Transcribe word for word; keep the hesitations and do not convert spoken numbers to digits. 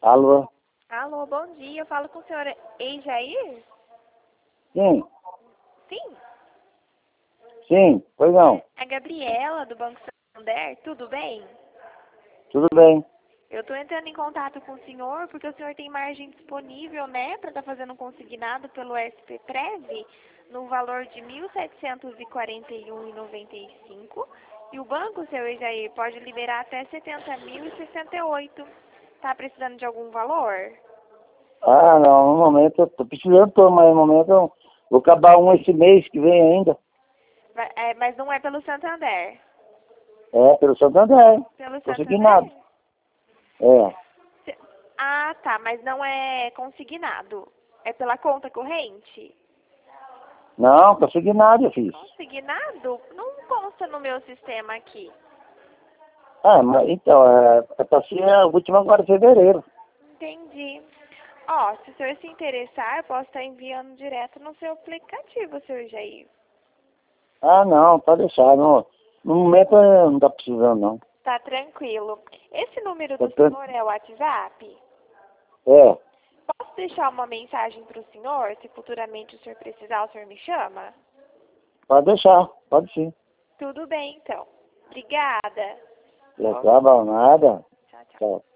Alô? Alô, bom dia. Eu falo com o senhor Eijair? Sim, Sim. sim, pois não. É a Gabriela, do Banco Santander. Tudo bem? Tudo bem. Eu estou entrando em contato com o senhor porque o senhor tem margem disponível, né, para estar fazendo um consignado pelo S P Prev no valor de mil setecentos e quarenta e um reais e noventa e cinco centavos. E o banco, seu Eijair, pode liberar até setenta mil e sessenta e oito. Tá precisando de algum valor? Ah, não, no momento eu tô precisando, tô, mas no momento eu vou acabar um esse mês que vem ainda. Vai- é, mas não é pelo Santander. É, pelo Santander. Pelo Consignado. Santander? É. Se- Ah, tá, mas não é consignado. É pela conta corrente? Não, consignado eu fiz. Consignado? Não consta no meu sistema aqui. Ah, mas então, é, é pra ser a última agora de fevereiro. Entendi. Ó, se o senhor se interessar, eu posso estar enviando direto no seu aplicativo, senhor Jair. Ah, não, pode deixar. No, no momento eh, não tá precisando, não. Tá tranquilo. Esse número Tá do tran- senhor é o WhatsApp? É, Posso deixar uma mensagem para o senhor? Se futuramente o senhor precisar, o senhor me chama? pode deixar, pode sim. Tudo bem, então. Obrigada. Já tá bom, nada. Tchau, tchau. Tchau.